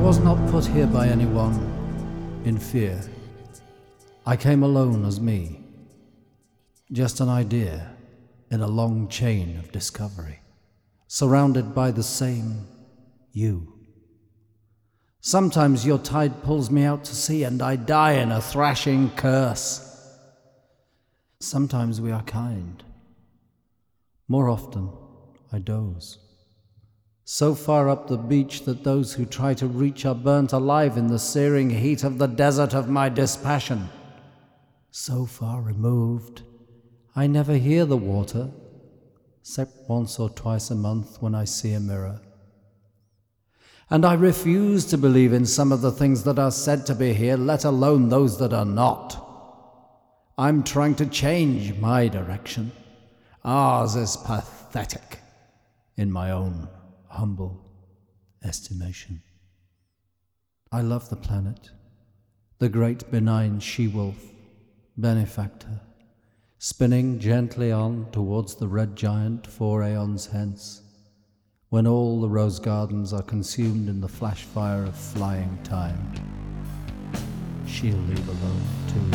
was not put here by anyone in fear. I came alone as me, just an idea in a long chain of discovery, surrounded by the same you. Sometimes your tide pulls me out to sea and I die in a thrashing curse. Sometimes we are kind. More often, I doze. So far up the beach that those who try to reach are burnt alive in the searing heat of the desert of my dispassion. So far removed, I never hear the water, except once or twice a month when I see a mirror. And I refuse to believe in some of the things that are said to be here, let alone those that are not. I'm trying to change my direction. Ours is pathetic, in my own humble estimation. I love the planet, the great benign she-wolf, benefactor, spinning gently on towards the red giant 4 aeons hence, when all the rose gardens are consumed in the flash fire of flying time. She'll leave alone too.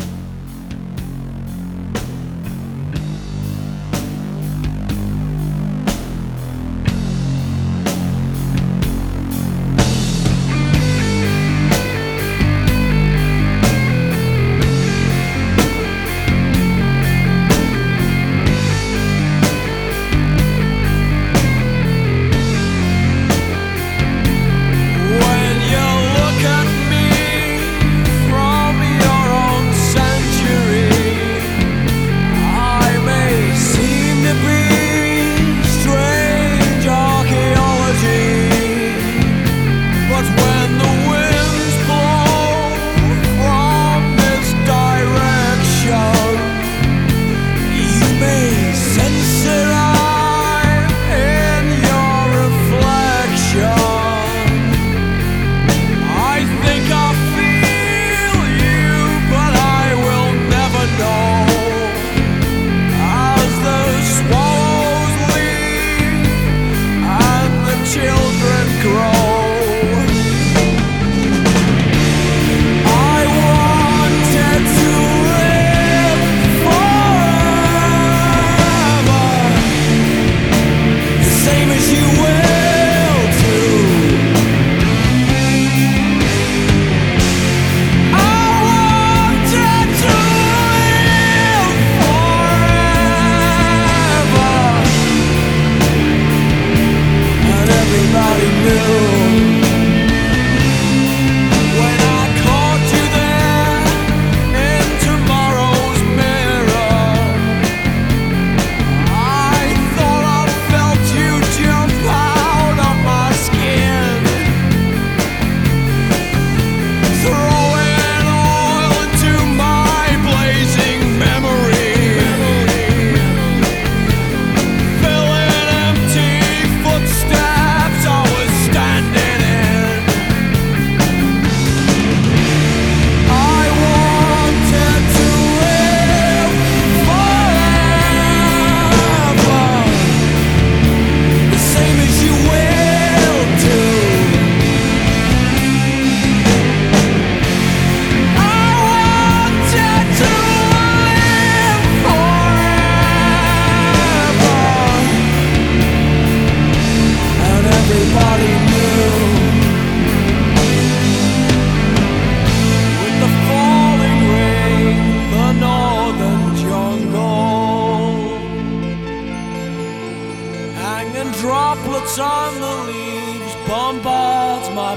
Droplets on the leaves bombards my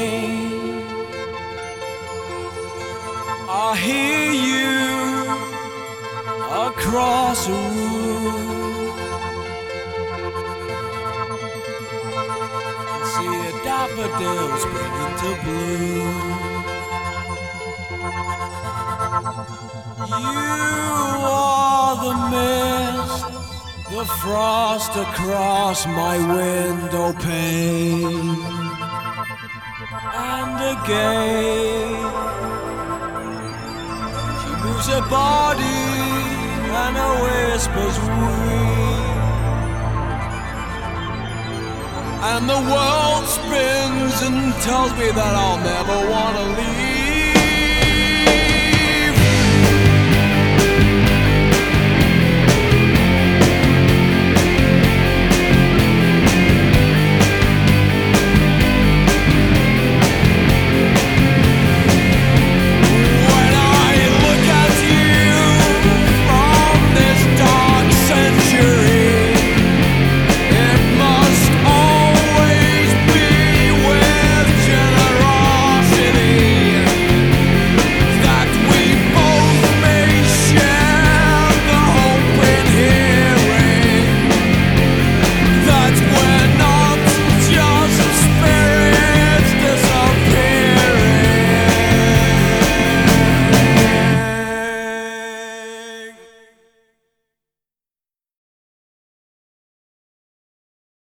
brain. I hear you across a room and see a daffodil spring into bloom. You are the mist, the frost across my window pane. And again she moves her body and her whispers weep. and the world spins and tells me that I'll never want to leave.